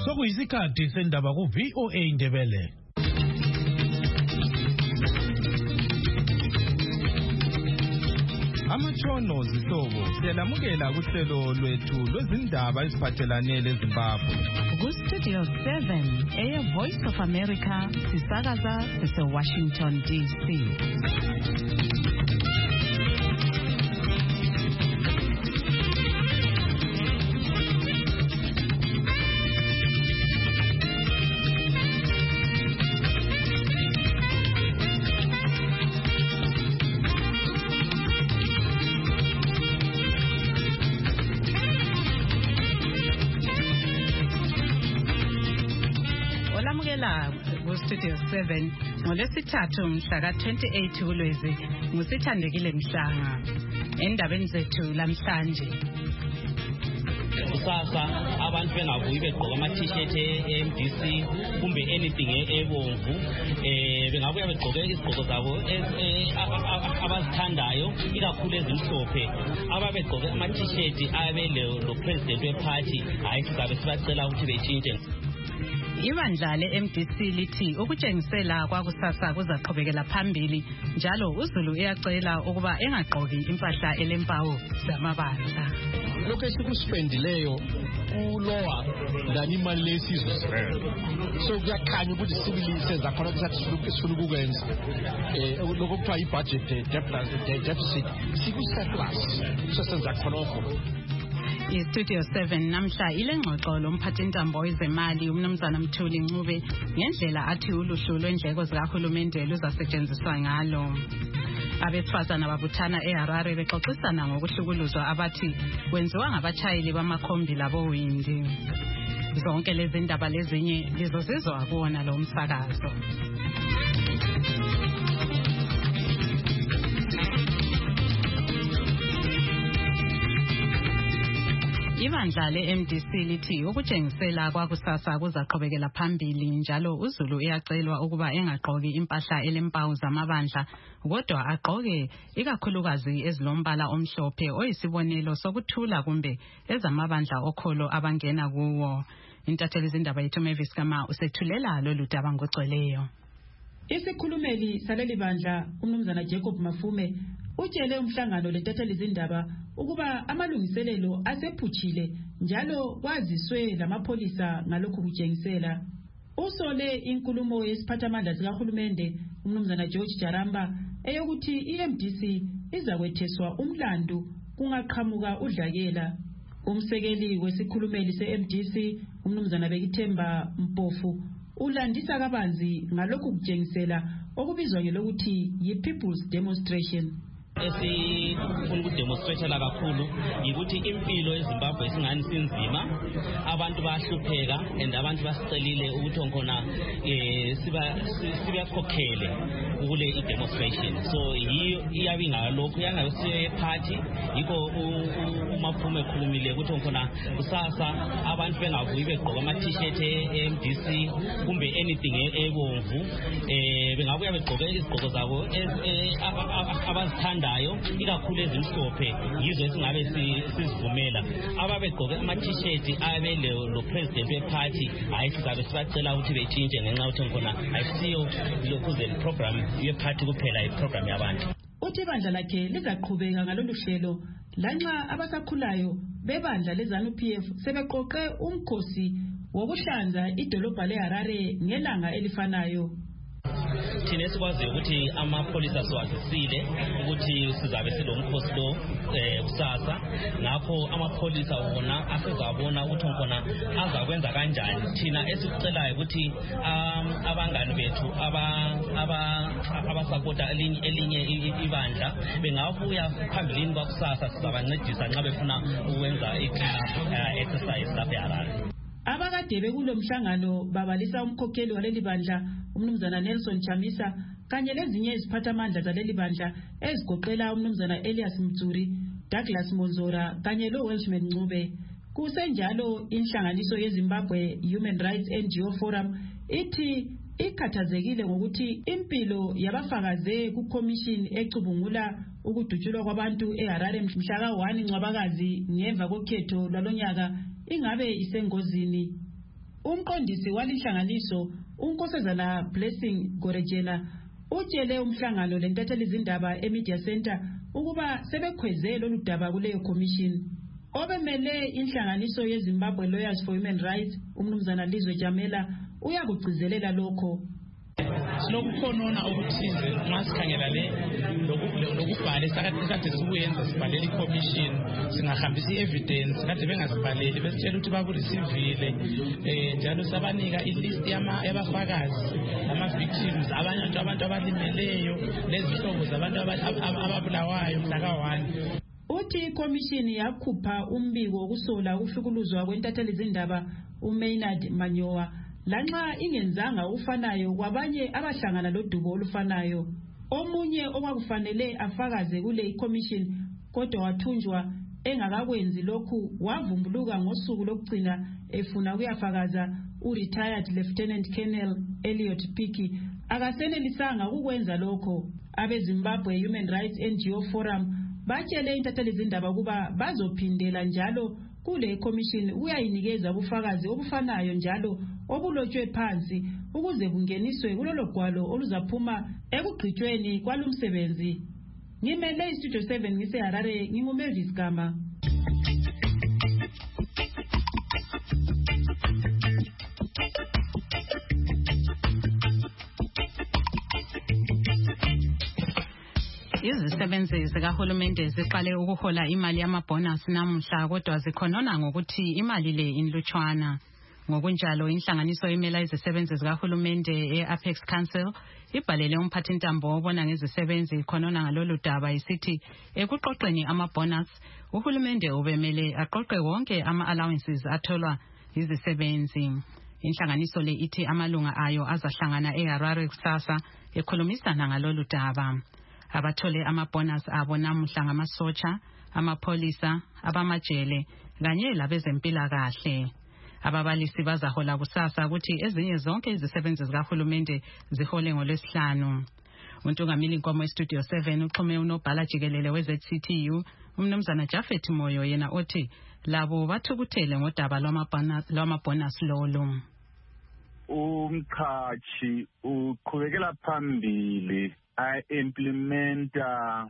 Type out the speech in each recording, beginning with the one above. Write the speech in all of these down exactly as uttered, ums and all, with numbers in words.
Sokuyisikhathi sendaba ku V O A Indebele. Amatshono zihlobo siyalamukela kuhlelo lwethu lwezindaba eziphathelane leZimbabwe. Ku Studio seven, Air Voice of America, sisakaza sise Washington D C. Studio seven ngolesithathu mhla ka twenty-eight uLwezi ngusithandekile Mhlanga endabeni zethu lamhlanje. Kusasa abantu bengabuyi begqoka ama t-shirt e-M D C kumbe anything ebomvu eh bengabuya begqoke izigqoko zabo abazithandayo ikakhulu ezimhlophe ababegqoke ama t-shirt abele lo president weparty hayi sizabe sibacela ukuthi betshintshe. Ibandla le-M D C lithi ukutshengisela kwakusasa kuzaqhubekela phambili njalo uZulu uyacela ukuba engagqoki impahla elempawu zamabandla. Lokho esikuspendileyo kulowa ngani imali lesizwe so kuyakhanya ukuthi sibili senza khona ukuthi sifuna ukukwenza eh lokho kuthiwa i-budget deficit siku-surplus so senza khona. I-Studio seven namhla ilengxoxo lomphathintambo wezemali umnumzana Mthuli Ncube ngendlela athi uluhlu lwendleko zikahulumende luzasetshenziswa ngalo. Abesifazana babuthana eHarare bexoxisana ngokuhlukuluzwa abathi kwenziwa ngabatshayeli bamakhombi labowindi. Zonke lezi ndaba lezinye lizozizwa kuwona lo msakazo. Ibandla le-M D C lithi ukutshengisela kwakusasa kuzaqhubekela phambili njalo uZulu uyacelwa ukuba engagqoki impahla elempawu zamabandla kodwa agqoke ikakhulukazi ezilombala omhlophe oyisibonelo sokuthula kumbe ezamabandla okholo abangena kuwo. Intatheli zindaba yethu Mavis Kama usethulela lolu daba ngocweleyo. Isikhulumeli saleli bandla umnumzana Jacob Mafume utshele umhlangano lentatheli zindaba ukuba amalungiselelo asephuthile njalo kwaziswe lamapolisa ngalokho kutshengisela. Usole inkulumo yesiphathamandla sikahulumende umnumzana George Jaramba eyokuthi i-M D C izakwetheswa umlandu kungaqhamuka udlakela. Umsekeli wesikhulumeli se-M D C umnumzana Bekithemba Mpofu ulandisa kabanzi ngalokho kutshengisela okubizwa ngelokuthi yi-People's Demonstration. Esifuna ukudemonstrate kakhulu ukuthi impilo eZimbabwe singani sinzima abantu bahlupheka and abantu basicelile ukuthi onkhona eh siba sibakhokhele kule i-demonstration so iyabi ngalokho yangabe party yikho uMafume ekhulumile ukuthi onkhona kusasa abantu bengabuyi begqoka ama t-shirt e-M D C kumbe anything ebomvu eh bengabuya begqoke izigqoko zabo abazithanda ikakhulu ezimhlophe yizo esingabe sizivumela ababegqoke ama t-shirt abele lo president weparty hayi sizabe sibacela ukuthi betshintshe ngenxa ukuthi khona ayisiyo lokhu ze program yeparty kuphela iprogram yabantu. Uthi ibandla lakhe lizaqhubeka ngalolu hlelo lanxa abasakhulayo bebandla leZANU P F sebeqoqe umkhosi wokuhlanza idolobha leHarare ngelanga elifanayo. Thina sikwazi ukuthi amapolisa siwazisile ukuthi sizabe silomkhosi lo kusasa ngakho amapolisa wona asezabona ukuthi khona azakwenza kanjani. Thina esicelayo ukuthi abangani bethu aba abasapota elinye elinye ibandla bengabuya phambilini kwakusasa sizabancedisa nxa befuna ukwenza i-exercise lapha eHarare. Abakade bekulo mhlangano babalisa umkhokheli waleli bandla umnumzana Nelson Chamisa kanye lezinye iziphathamandla zaleli bandla ezigoqela umnumzana Elias Mtsuri, Douglas Monzora kanye lo Welshman Ncube. Kusenjalo inhlanganiso yeZimbabwe Human Rights N G O Forum ithi ikhathazekile ngokuthi impilo yabafakaze ku commission ecubungula ukudutshulwa kwabantu eHarare mhla ka one Ncwabakazi ngemva kokhetho lwalonyaka ingabe isengozini. Umqondisi walinhlanganiso uNkosazana Blessing Gorejena utshele umhlangano lentatheli izindaba eMedia Center ukuba sebekhweze lolu daba kuleyo commission. Obemele inhlanganiso yeZimbabwe Lawyers for Human Rights umnumzana Lizwe Jamela uyakugcizelela lokho. Silokukhonona okuthize masikhangela le lokubhala sakade kade sikuyenza sibhalela iCommission singahambisa i-evidence kade bengasibhaleli besitshela ukuthi bakureceive eh njalo sabanika ilist yama yabafakazi ama-victims abanye abantu abalimeleyo nezihlobo zabantu ababulawayo mhla ka one. Uthi iCommission yakhupha umbiko wokusola ukuhlukuluzwa kwentatheli izindaba uMaynard Manyowa lanxa ingenzanga ufanayo kwabanye abahlangana lodubo olufanayo. Omunye okwakufanele afakaze kule iCommission kodwa wathunjwa engakakwenzi lokhu wavumbuluka ngosuku lokugcina efuna kuyafakaza u-retired Lieutenant Colonel Elliot Piki akasenelisanga ukwenza lokho. AbeZimbabwe Human Rights N G O Forum batshele intatheli izindaba kuba bazophindela njalo kule commission uyayinikeza ubufakazi obufanayo njalo obulotshwe phansi ukuze kungeniswe kulolo gwalo oluzaphuma ekugqitshweni kwalumsebenzi. Ngimele iStudio seven ngise Harare nginguMavis Gama. Izisebenzi zikahulumende ziqale ukuhola imali yamabonus namuhla kodwa zikhonona ngokuthi imali le inlutshwana. Ngokunjalo inhlanganiso emela izisebenzi zikahulumende e-Apex Council ibhalele umphathintambo obona ngezisebenzi khonona ngalolu daba isithi ekuqoqeni amabonus uhulumende ubemele aqoqe wonke ama-allowances atholwa izisebenzi. Inhlanganiso le ithi amalunga ayo azahlangana eHarare kusasa ekhulumisana ngalolu daba. Abathole amabonus abo namuhla ngamasotsha, amapolisa, abamajele kanye labezempilakahle. Ababalisi bazahola kusasa ukuthi ezinye zonke izisebenzi zikahulumende zihole ngolwesihlanu. Untungamili Nkomo eStudio seven uxhume unobhala jikelele we-Z C T U umnumzana Jafet Moyo yena othi labo bathukuthele ngodaba lwamabonus lolu. Umqhashi uqhubekela phambili a-implementa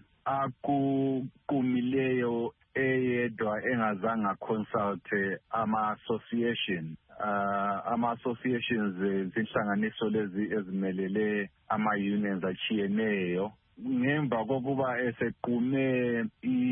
akuqumileyo eyedwa engazange consulte ama-association uh, ama-associations zinhlanganiso lezi ezimelele ama-unions achiyeneyo ngemva kokuba esequme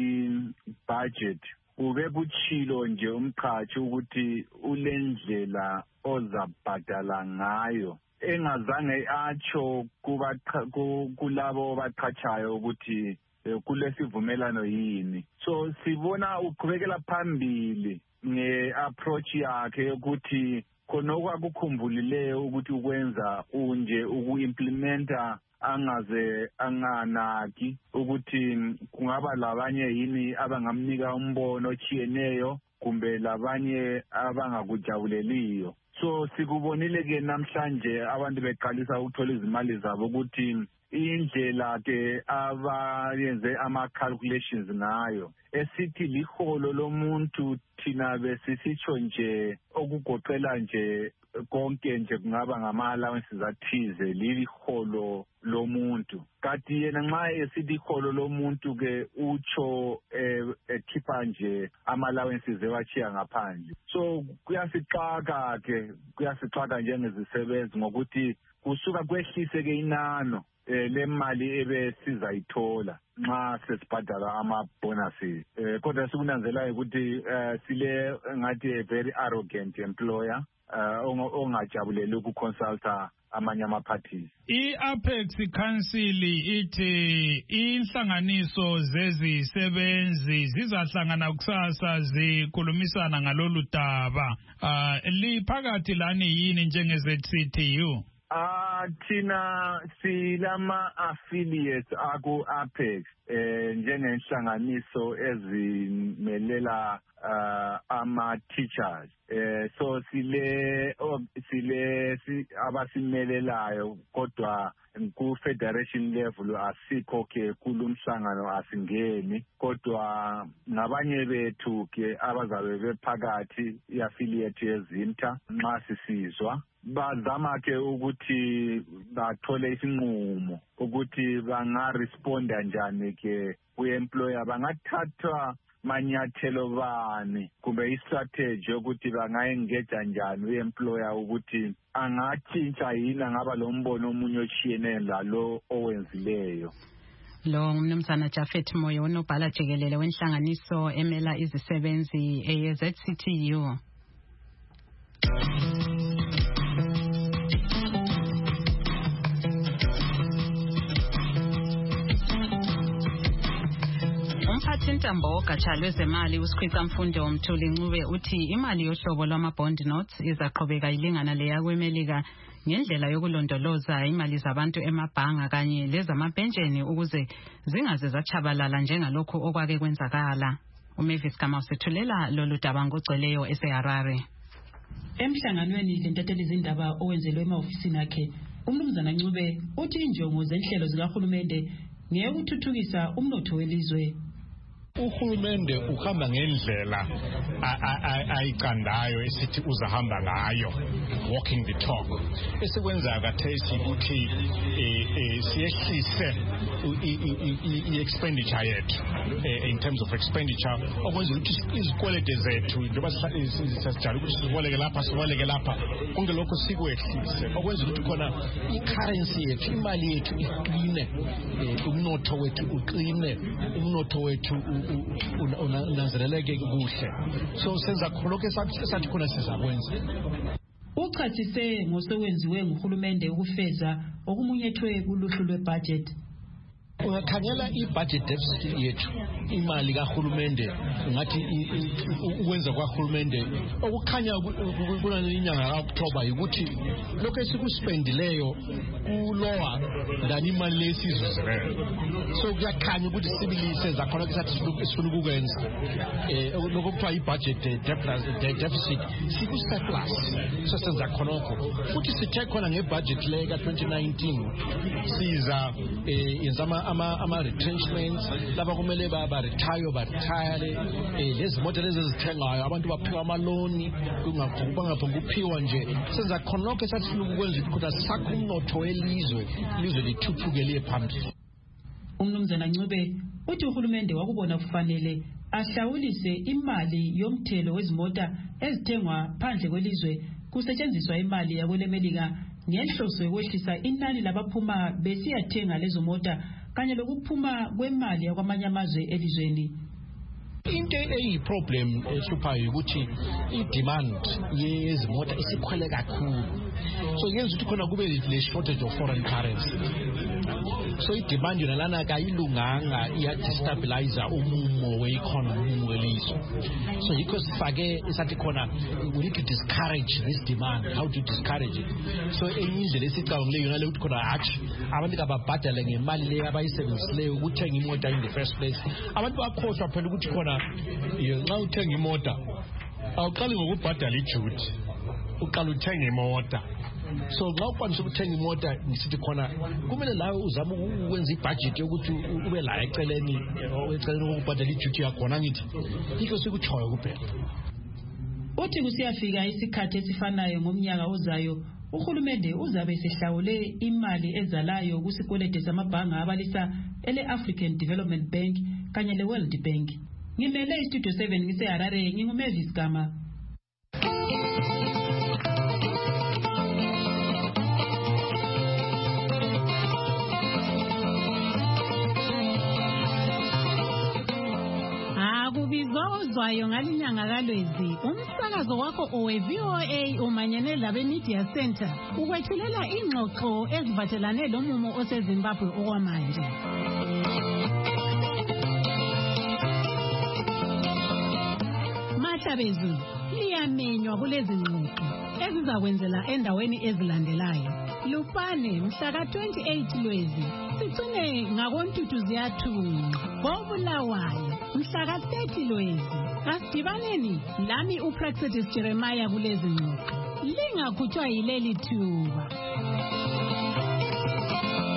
i-budget ube kuchilo nje umqhashi ukuthi ulendlela ozabhadala ngayo engazange atsho kuba kulabo baqhatshayo ukuthi kulesivumelano yini. So sibona uqhubekela phambili nge-approach yakhe ukuthi khona okwakukhumbulile ukuthi ukwenza unje uku-implementa angaze anganaki ukuthi kungaba labanye yini abangamnika umbono ochiyeneyo kumbe labanye abangakujabuleliyo. So sikubonile ke namhlanje abantu beqalisa ukuthola izimali zabo ukuthi indlela ke abayenze ama-calculations ngayo esithi liholo lomuntu thina besisitsho nje okugoqela nje konke nje kungaba ngama-allowances athize liliholo lomuntu kanti yena nxa esithi iholo lomuntu ke utsho ekhipha nje ama-allowances ewachiya ngaphandle. So kuyasixaka ke kuyasixaka njengezisebenzi ngokuthi kusuka kwehlise ke inano le mali ebe sizayithola nxa sesibhadala ama-bonuses eh kodwa sikunanzela ukuthi sile ngathi very arrogant employer ongajabuleli ukuconsulta amanye ama-parties. I-Apex Council ithi inhlanganiso zezisebenzi zizahlangana kusasa zikhulumisana ngalolu daba. Uh, liphakathi lani yini njenge-Z C T U? Ah thina silama affiliates aku Apex eh njengenhlanganiso ezimelela uh, ama teachers eh so sile oh, sile si, abasimelelayo kodwa ku federation level asikho ke kulumhlangano asingeni kodwa ngabanye bethu ke abazabe bephakathi iaffiliate yezinta nxa sisizwa bazama ke ukuthi bathole isinqumo ukuthi bangaresponda njani ke ku-employer bangathathwa manyathelo bani kumbe istrategy yokuthi bangayengeja njani u-employer ukuthi angatshintsha yini angaba lo mbono omunye otshiyeneyo lalo owenzileyo. Lo ngumnumzana Jafet Moyo unobhala jikelele wenhlanganiso emela izisebenzi e-Z C T U. Umphathintambo wogatsha lwezemali uSikhwica Mfunde Womthuli Ncube uthi imali yohlobo lwama-bond notes izaqhubeka ilingana leya kweMelika ngendlela yokulondoloza imali zabantu emabhanga kanye lezamapensheni ukuze zingaze zachabalala njengalokhu okwake kwenzakala. uMavis Kamau sethulela lolu daba ngogcweleyo eseHarare. Emhlanganweni lentatheli zindaba owenzelwe emahofisini akhe, umnumzana Ncube uthi injongo zenhlelo zikahulumende ngeyokuthuthukisa umnotho welizwe. Uhulumende uhamba ngendlela ayiqandayo esithi uzahamba ngayo, walking the talk. Esikwenza kathesi ukuthi siyehlise i-expenditure yethu in terms of expenditure okwenza ukuthi izikwelede zethu njengoba sisijala ukuthi siboleke lapha siboleke lapha konke lokho sikwehlise okwenza ukuthi khona i-currency yethu imali yethu iqine, umnotho wethu uqine, umnotho wethu unanzeleleke kuhle. So senza khonke esathi khona sizakwenza. Uchathise ngosekwenziwe nguhulumende ukufeza okumunyethwe kuluhlu lwebudget. Ungakhangela i-budget deficit yethu imali kahulumende ngathi ukwenza kwahulumende okukhanya kulanyanga kaOctober ukuthi lokho esikuspendileyo kulowa than imali lesizuzeleyo. So kuyakhanya ukuthi sibilise zakhona kusathi sifuna ukukwenza lokho kuthiwa i-budget deficit siku-surplus. So senza khonokho futhi sithe khona ngebudget le ka-twenty nineteen siza yenzama ama-retrenchments laba kumele ba-retire ba-retire lezi moto lezi ezithengayo abantu baphiwa amaloni bangaphonga uphiwa nje senza khonokho esathi sifuna ukukwenza ukuthi sakho umnotho welizwe ilizwe lithuthuke liye phambili. Umnumzana Ncube uthi uhulumende wakubona kufanele ahlawulise imali yomthelo wezimota ezithengwa phandle kwelizwe kusetshenziswa imali yakwelemelika ngenhloso yokwehlisa inani labaphuma besiyathenga lezo mota kanye lokuphuma kwemali yakwamanye amazwe elizweni. Into eyiproblem ehluphayo ukuthi i-demand yezimoto isikhwele kakhulu, so yenza ukuthi khona kube le shortage of foreign currency. So i-demand yona lana kayilunganga, iyadestabilize umumo we-economy, umumo welizwe. So yikho sifake isathi khona we need to discourage this demand. How to discourage it? So enye indlela esicabangile yona le ukuthi khona hatshi abantu kababhadale ngemali leyo abayisebenzisileyo ukuthenga imoto in the first place. Abantu bakhohlwa phela ukuthi khona nxa uthenga imota awuqali ngokubhadala ijuti, uqala uthenga imota. So nxa ukwanisa ukuthenga imota ngisithi khona kumele lawe uzama ukwenza ibudget yokuthi ube la eceleni eceleni ukubhadala ijuti yakhona ngithi yikho sikutshoyo kuphela. Uthi kusiyafika isikhathi esifanayo ngomnyaka ozayo uhulumende uzabe sehlawule imali ezalayo kusikwelede samabhanga abalisa ele-African Development Bank kanye le-World Bank. Ngimele istudio seven ngiseHarare nginguMavis Kamau. Akubizwa ngalinyanga kaLwezi umsakazo wakho owe-V O A umanyene labe Media Center ukwethulela ingxoxo ezivathelane lomumo oseZimbabwe okwamanje. Mahlabezulu liyamenywa kulezi ngxoxo ezizakwenzela endaweni ezilandelayo. Lupane mhla ka twenty-eight Lwezi sicine ngakoNtuthu ziyathunqa. KoBulawayo mhla ka thirty Lwezi asidibaneni lami uPraxedis Jeremiah kulezi ngxoxo. Lingakhutshwa yileli thuba.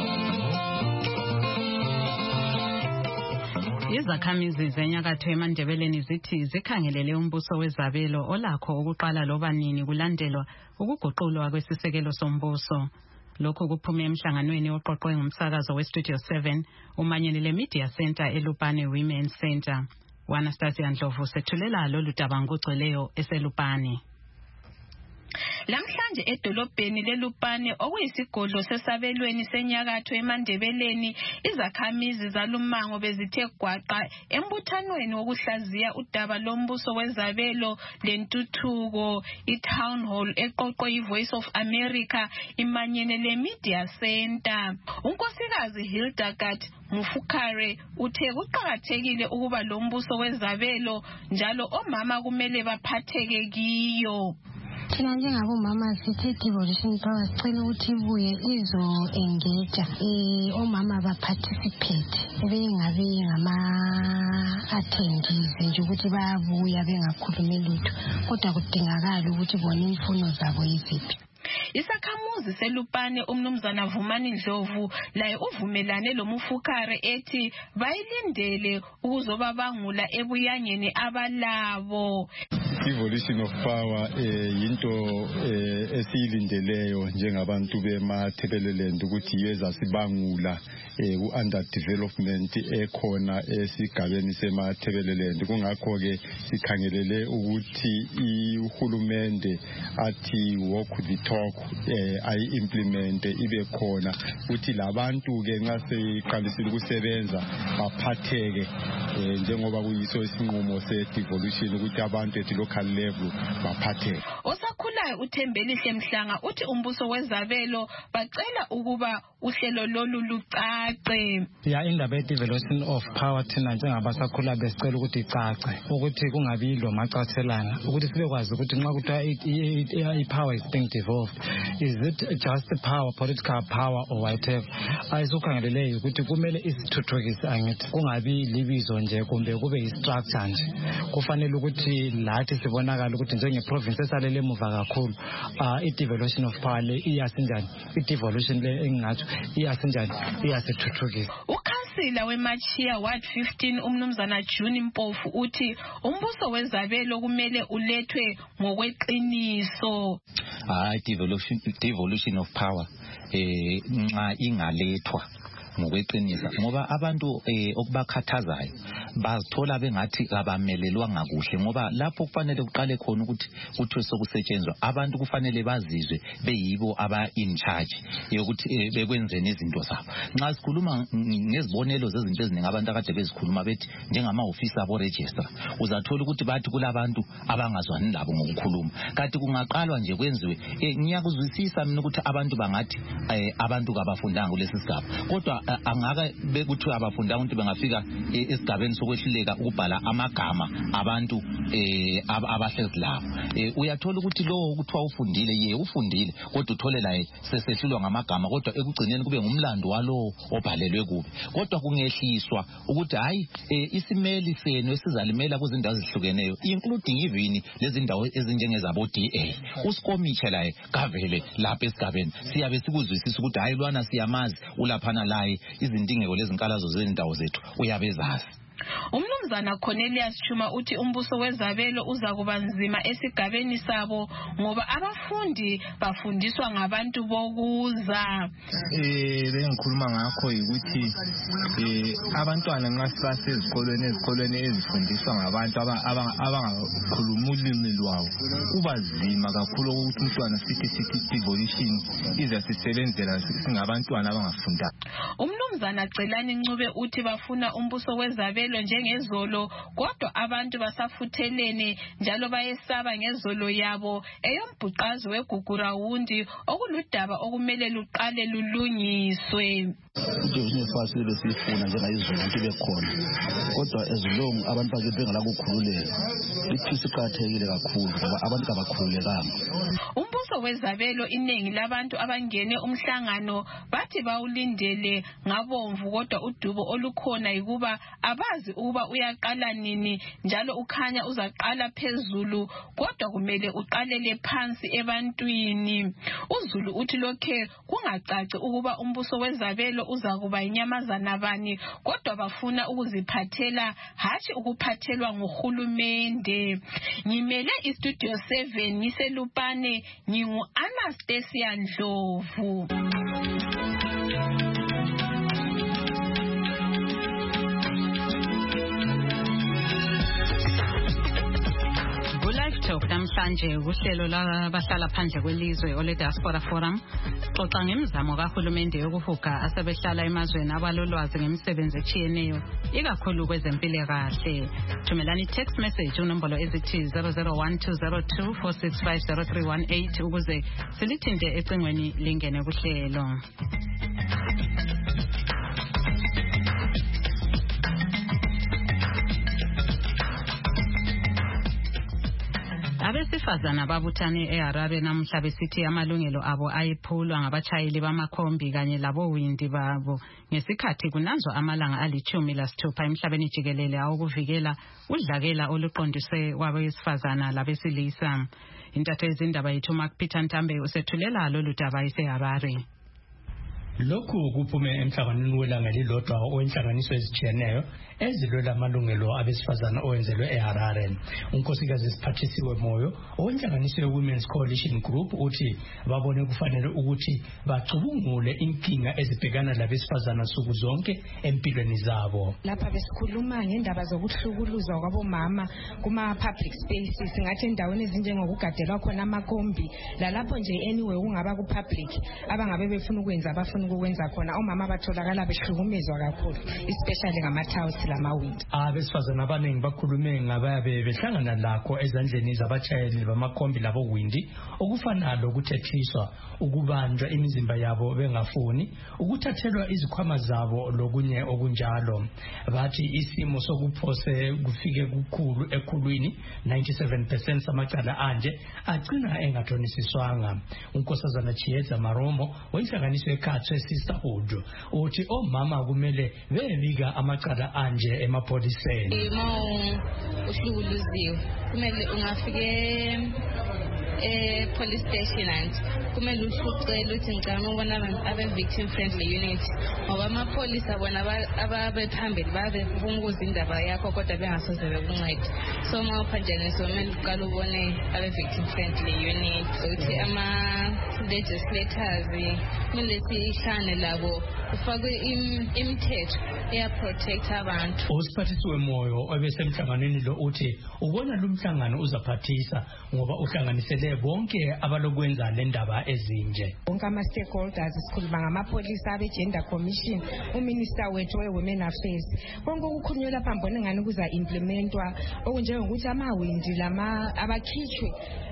Izakhamizi zenyakatho eMandebeleni zithi zikhangelele umbuso wezabelo olakho ukuqala loba nini kulandelwa ukuguqulwa kwesisekelo sombuso. Lokhu kuphume emhlanganweni oqoqwe ngumsakazo weStudio seven umanyelele Media Center eLupane Women's Center. Anastasia Ndlovu sethulela lolu daba ngokugcweleyo eseLupane. Lamhlanje edolobheni leLupane okuyisigodlo sesabelweni senyakatho eMandebeleni izakhamizi zalumango bezithe gwaqa embuthanweni wokuhlaziya udaba lombuso wezabelo lentuthuko iTown Hall eqoqwe iVoice of America imanyene leMedia Center. Unkosikazi Hildegard Mufukare uthe kuqakathekile ukuba lombuso wezabelo njalo omama kumele baphatheke kiyo. Thina njengabomama sithi devolution power sicela ukuthi ibuye izo engage eh omama ba participate bengabe ngama attendees nje ukuthi bayabuya bengakhulumi lutho kodwa kudingakala ukuthi bona imfuno zabo yiziphi. Isakhamuzi seLupane umnumzana Vumani Ndlovu laye uvumelane loMufukare ethi bayilindele ukuzoba bangula ebuyangeni abalabo. Devolution of power eh into eh esiyilindeleyo njengabantu beMathebeleland ukuthi yeza sibangula eh ku under development ekhona esigabeni seMathebeleland. Kungakho ke sikhangelele ukuthi uhulumende athi walk the talk eh ayi implement ibe khona ukuthi labantu ke nxa seqalisile ukusebenza baphatheke njengoba kuyiso isinqumo se devolution ukuthi abantu ethi local level baphatheke. Osakhulayo uThembelihle Mhlanga uthi umbuso wezabelo bacela ukuba uhlelo lolu lucace. Ya indaba devolution of power thina njengabasakhula besicela ukuthi icace ukuthi kungabi lo macathelana ukuthi sibekwazi ukuthi nxa kuthiwa i-power is being devolved, is it just the power, political power or whatever? Ayizukhangeleleyo ukuthi kumele isithuthukise angithi kungabi libizo nje kumbe kube i-structure nje. Kufanele ukuthi lathi sibonakala ukuthi njenge-province esalele emuva kakhulu i-devolution of power le iyasinjani, i-devolution le engingathi iyasinjani, iyasithuthukisa. Ukhansila weMachia Ward fifteen umnumzana June Mpofu uthi umbuso wezabelo kumele ulethwe ngokweqiniso. Hayi devolution devolution of power eh nxa ingalethwa ngokweqinisa ngoba abantu eh okubakhathazayo bazithola bengathi abamelelwanga kuhle ngoba lapho kufanele kuqale khona ukuthi kuthiwe sokusetshenzwa abantu kufanele bazizwe beyibo aba in charge yokuthi bekwenzeni izinto zabo. Nxa sikhuluma ngezibonelo zezinto eziningi abantu akade bezikhuluma bethi njengama office abo register uzathola ukuthi bathi kulabantu abangazwani labo ngokukhuluma kanti kungaqalwa nje kwenziwe ngiyakuzwisisa mina ukuthi abantu bangathi abantu kabafundanga kulesi sigaba kodwa angaka bekuthiwa abafundanga ukuthi bengafika esigabeni sokwehluleka ukubhala amagama abantu eh abahlezi lapho uyathola ukuthi lo ukuthiwa ufundile ye ufundile kodwa uthole la sesehlulwa ngamagama kodwa ekugcineni kube ngumlando walo obhalelwe kubi kodwa kungehliswa ukuthi hayi isimeli senu esizalimela kuzindawo ezihlukeneyo including even lezi ndawo ezinjengezabo D A usikomiche la kavele lapha esigabeni siyabe sikuzwisisa ukuthi hayi lwana siyamazi ulaphana la izindingeko lezinkalazo zezindawo zethu uyabezazi. Umnumzana Cornelius Chuma uthi umbuso wezabelo uza kuba nzima esigabeni sabo ngoba abafundi bafundiswa ngabantu bokuza. Eh bengikhuluma ngakho ukuthi eh abantwana nxa sibasezikolweni ezikolweni ezifundiswa ngabantu abangakhuluma ulimi lwawo kuba nzima kakhulu ukuthi umntwana sithi sithi devolution iza sisebenzela singabantwana abangafunda. Umnumzana Celani Ncube uthi bafuna umbuso wezabelo njengezolo kodwa abantu basafuthelene njalo bayesaba ngezolo yabo eyombhuqazi wegugura wundi okuludaba okumele luqale lulungiswe. Devolution fast besifuna njengayizolo ukuthi bekhona kodwa ezilongu abantu bake bengalakukhululeka iphisi iqhathekile kakhulu ngoba abantu abakhululekanga. Umbuso njalo wezabelo iningi labantu abangene umhlangano bathi bawulindele ngabomvu kodwa udubo olukhona yikuba abazi ukuba uyaqala nini njalo ukhanya uzaqala phezulu kodwa kumele uqalele phansi ebantwini. uZulu uthi lokhe kungacaci ukuba umbuso wezabelo uzakuba inyamazana bani kodwa bafuna ukuziphathela hathi ukuphathelwa nguhulumende. Ngimele istudio seven ngiselupane ngingu Anastasia Ndlovu. Talk namhlanje uhlelo labahlala phandle kwelizwe ole Diaspora Forum xoxa ngemizamo kahulumende yokuhuga asebehlala emazweni abalolwazi ngemisebenzi etshiyeneyo ikakhulu kwezempilo kahle. Thumelani text message unombolo ezithi zero zero one two zero two four six five zero three one eight ukuze silithinte ecingweni lingene kuhlelo. Abesifazana babuthane eHarare namhla besithi amalungelo abo ayiphulwa ngabachayeli bamakhombi kanye labo windi babo ngesikhathi kunanzwa amalanga alichumi lasithupha emhlabeni jikelele awokuvikela udlakela oluqondiswe kwabesifazana labesilisa. Intathe izindaba yethu Mark Peter Ntambe usethulela lolu daba eseHarare. Lokhu kuphume emhlanganweni welanga lilodwa owenhlanganiso ezijiyeneyo ezilwela amalungelo abesifazana owenzelwe eHarare. Unkosikazi Siphathisiwe Moyo owenhlanganiso ye-Women's Coalition Group uthi babone kufanele ukuthi bacubungule inkinga ezibhekana labesifazana suku zonke empilweni zabo. Lapha besikhuluma ngendaba zokuhlukuluzwa kwabomama kuma public spaces ngathi endaweni ezinjengokugadelwa khona amakhombi lalapho nje anyway ungaba ku public abangabe befuna ukwenza abafuna ukwenza khona omama batholakala behlukumezwa kakhulu especially ngama-tiles lamawindi. Abesifazana abaningi bakhulume ngababe behlangana lakho ezandleni zabachayeli bamakhombi labo windi okufana lokuthethiswa ukubanjwa imizimba yabo bengafuni ukuthathelwa izikhwama zabo lokunye okunjalo. Bathi isimo sokuphose kufike kukhulu ekhulwini ninety-seven percent samacala anje agcina engathonisiswanga. Unkosazana Chiyeza Maromo wenhlanganiso eKhatshwe Sisterhood uthi omama kumele bebika amacala anje emapoliseni. Uma uhlukuluziwe kumele ungafike eh police station and kumele usucela uthi ngicela ukubona abe victim friendly unit ngoba amapolisa bona ababe phambili babe bunguza indaba yakho kodwa bengasoze bekuncede. So uma uphanjaniswa kumele uqale ubone abe victim friendly unit uthi ama legislators kumele sihlane labo ufakwe imithetho eya protect abantu. Usiphathisiwe Moyo obesemhlanganweni lo uthi ubona lo mhlangano uzaphathisa ngoba uhlanganisele bonke abalokwenza le ndaba ezinje. Bonke ama stakeholders sikhuluma ngamapolisa abe gender commission uminister wethu we women affairs konke ukukhulunywa lapha mbona ngani kuza implementwa okunjengokuthi amawindi lama abakhitshwe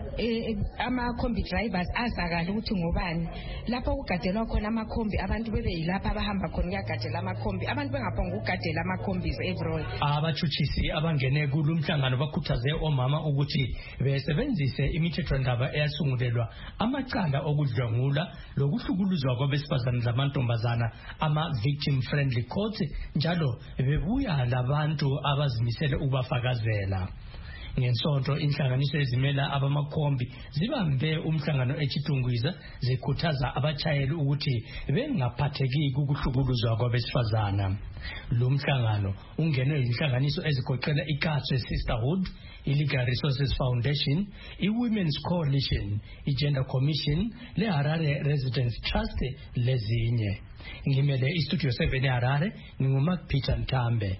ama-combi drivers azakala ukuthi ngobani lapho ukugadelwa khona amakhombi abantu bebe yilapha abahamba khona kuyagadela amakhombi abantu bengaphonga ukugadela amakhombies everywhere. Abathuthisi abangene kulumhlangano bakhuthaze omama ukuthi besebenzise imithethondaba eyasungulelwa amacala okudlwengula lokuhlukuluzwa kwabesifazane lamantombazana ama-victim friendly courts njalo bebuya labantu abazimisele ukubafakazela. Ngensonto inhlanganiso ezimela abamakhombi zibambe umhlangano eChitungwiza zikhuthaza abachayeli ukuthi bengaphatheki ukuhlukuluzwa kwabesifazana. Lo mhlangano ungenwe inhlanganiso ezigoqela iKhatshwe Sisterhood, iLegal Resources Foundation, iWomen's Coalition, iGender Commission, leHarare Residents Trust lezinye. Ngimele iStudio seven eHarare nginguMark Peter Ntambe.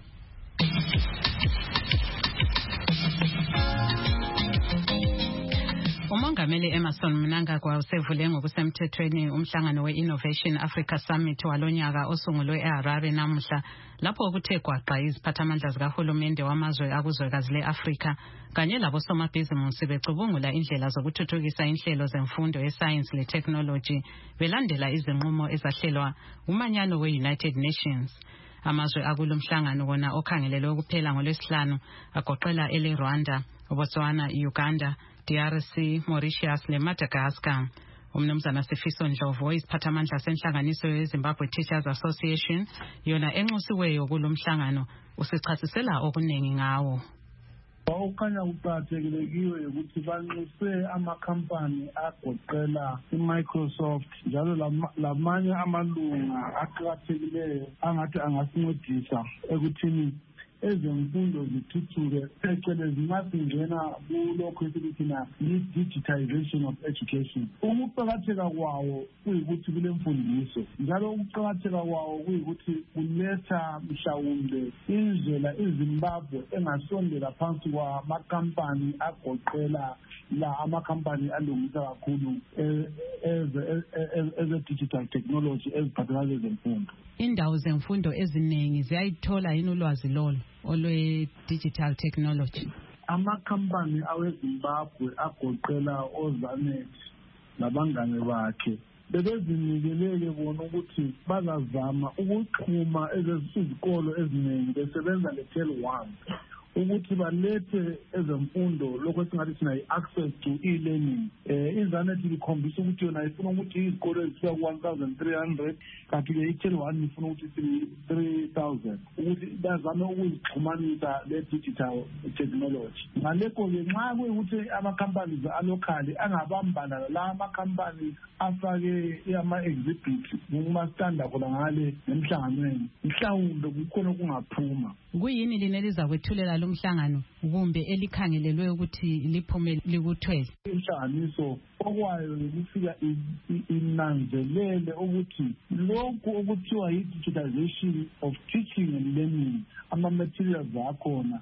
Umongameli Emerson Mnangagwa usevule ngokusemthethweni umhlangano we-Innovation Africa Summit walonyaka osungulwe eHarare namuhla lapho kuthe gwaqa iziphathamandla zikahulumende wamazwe akuzwekazi le-Afrika kanye labosomabhizimusi becubungula indlela zokuthuthukisa inhlelo zemfundo yesayensi le-technology belandela izinqumo ezahlelwa umanyano we-United Nations. Amazwe akulomhlangano wona okhangelelwe ukuphela ngolwesihlanu agoqela ele Rwanda, Botswana, Uganda, D R C, Mauritius leMadagascar. Umnumzana Sifiso Ndlovu isiphathamandla senhlanganiso yeZimbabwe Teachers Association yona enxusiweyo kulomhlangano usichasisela okuningi ngawo. Okukhanya kuqakathekile kiwe ukuthi banxuse amakhampani agoqela iMicrosoft njalo lamanye amalunga aqakathekileyo angathi angasincedisa ekuthini ezemfundo zithuthuke phecelezi masingena kulokho esikuthina i-digitization of education. Ukuqakatheka kwawo kuyikuthi kulemfundiso njalo ukuqakatheka kwawo kuyikuthi kuletha mhlawumbe indlela iZimbabwe engasondela phansi kwamakampani agoqela la amakhampani alungisa kakhulu eze-digital technology eziphathelane lezemfundo. Indawo zemfundo eziningi ziyayithola yini ulwazi lolo olwe-digital technology? Amakhampani aweZimbabwe agoqela oZanet labangane bakhe bebezinikelele bona ukuthi bazazama ukuxhuma ezizikolo eziningi besebenza le-Tel one ukuthi balethe ezemfundo lokho esingathi sina i-access to e-learning. Eh iZanet likhombisa ukuthi yona ifuna ukuthi izikolo ezifika ku-one thousand three hundred kanti-ke i-Tel one ifuna ukuthi three thousand ukuthi bazame ukuzixhumanisa le-digital technology. Ngalekho-ke nxa kuyukuthi amakhampani alokali angabambana la amakhampani afake ama-exhibit ngokuma-standa khona ngale nemhlanganweni mhlawumbe kukhona okungaphuma. Kuyini lina elizakwethulela lo mhlangano kumbe elikhangelelwe ukuthi liphume likuthwele? Inhlanganiso okwayo ukufika inanzelele ukuthi lokhu okuthiwa yi-digitization of teaching and learning ama-materials akhona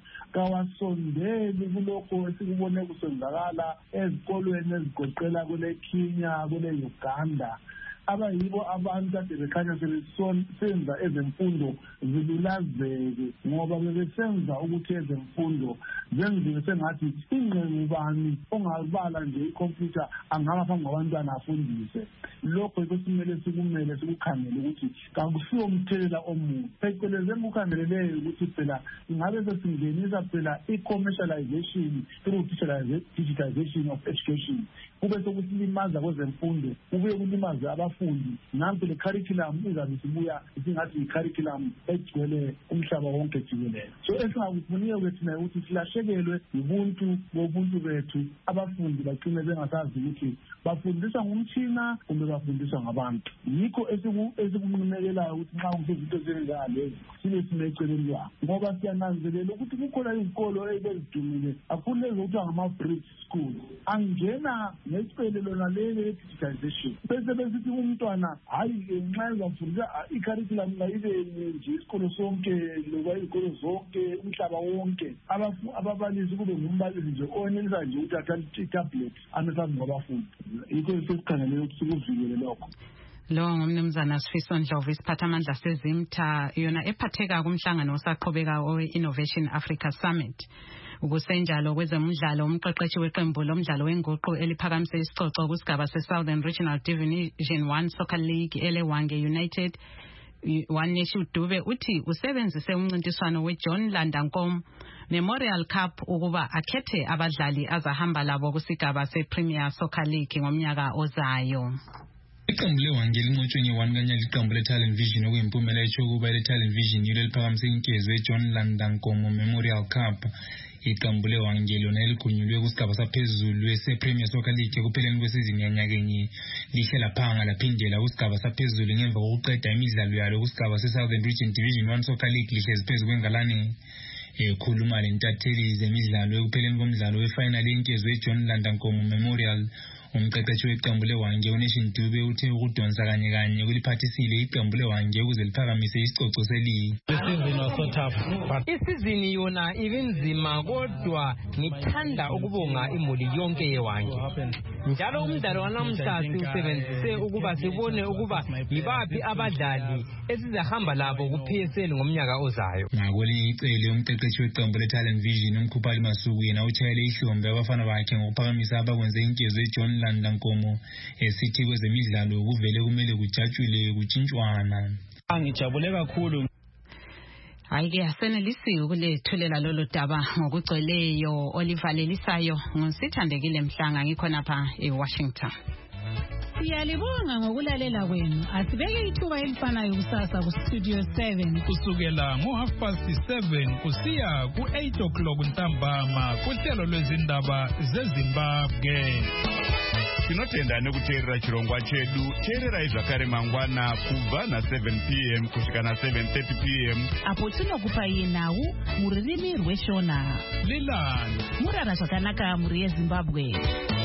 kawasondeli kulokho esikubone kusenzakala ezikolweni ezigoqela kule Kenya kule Uganda abayibo abantu kade bekhanya sebesenza ezemfundo zilulazeke ngoba bebesenza ukuthi ezemfundo zenziwe sengathi ingqengubani ongabala nje ikhompyutha angaba phambi kwabantwana afundise. Lokho kusimele sikumele sikukhangele ukuthi kakusiwo umthelela omuhle phecelezi engikukhangeleleyo ukuthi phela ingabe sesingenisa phela i-commercialization through digitization of education kube sokusilimaza kwezemfundo kube kulimaza abafundi nanti le curriculum izabe sibuya isingathi i-curriculum egcwele umhlaba wonke jikelele. So esingakufuniyo kwethina ukuthi silahlekelwe ubuntu bobuntu bethu abafundi bagcine bengasazi ukuthi bafundiswa ngumtshina kumbe bafundiswa ngabantu. Yikho esikunqumekelayo ukuthi nxa kusezinto ezinjengalezi sibe simeceleni lwabo ngoba siyananzelela ukuthi kukhona izikolo ezidumile kakhulu lezo kuthiwa ngama-bridge schools angena nesicelo lona lele digitization bese besithi umntwana hayi nxa ezafundisa i-curriculum kayibe nje isikolo sonke loba izikolo zonke umhlaba wonke ababalisi kube ngumbalisi nje onelisa nje ukuthi athathe i-tablet amephambi kwabafundi. Yikho sesikhangelele ukuthi sikuvikele lokho. Lo ngumnumzana Sifiso Ndlovu isiphathamandla seZimta yona ephatheka kumhlangano osaqhubeka owe-Innovation Africa Summit. Ukusenjalo kwezemidlalo umqeqeshi weqembu lomdlalo wenguqu eliphakamise isicoco kusigaba se-Southern Regional Division one Soccer League eleWange United Waneshi Dube uthi usebenzise umncintiswano weJohn Landankomo Memorial Cup ukuba akhethe abadlali azahamba labo kusigaba sePremier Soccer League ngomnyaka ozayo. Iqembu leWange linqotshwe nge-one kanye liqembu le-Talent Vision okuyimpumela etsho ukuba le-Talent Vision yilo eliphakamise inkezo yeJohn Landankomo Memorial Cup. Iqembu leWange lona eligunyulwe kusigaba saphezulu ese-Premier Soccer League ekupheleni kwesizini yanyaka enye lihle laphanga laphindela kusigaba saphezulu ngemva kokuqeda imidlalo yalo kusigaba se-Southern Region Division one Soccer League lihlezi phezu kwengalane. Ekhuluma lentatheli zemidlalo ekupheleni komdlalo wefinal yenkezo yeJohn Landankomo Memorial umqeqeshi weqembu leWange uNation Dube uthe ukudonsa kanye kanye kuliphathisile iqembu leWange ukuze liphakamise isicoco seligi. Isizini yona ibinzima kodwa ngithanda ukubonga imuli yonke yeWange. Njalo umdlalo wanamhla siwusebenzise ukuba sibone ukuba yibaphi abadlali esizahamba labo ku-P S L ngomnyaka ozayo. Ngakolinye icele umqeqeshi weqembu le-Talent Vision uMkhuphali Masuku yena utshayele ihlombe abafana bakhe ngokuphakamisa abakwenze inkezo eJohn Landankomo esithi kwezemidlalo kuvele kumele kujatshule kutshintshwana. Ngijabule kakhulu. Ayike asenelisi ukulethulela lolu daba ngokugcweleyo olivalelisayo ngusithandekile Mhlanga ngikhona pha eWashington. Siyalibonga ngokulalela kwenu. Asibeke ithuba elifanayo kusasa ku Studio seven kusukela ngo half past seven kusiya ku eight o'clock ntambama kuhlelo lwezindaba zeZimbabwe. Tinotenda nekuteerera chirongwa chedu. Teerera zvakare mangwana kubva na seven p m kusvika na seven thirty p m apo tinokupa yenhau mururimi rweshona. Lilani murara zvakanaka muri yeZimbabwe.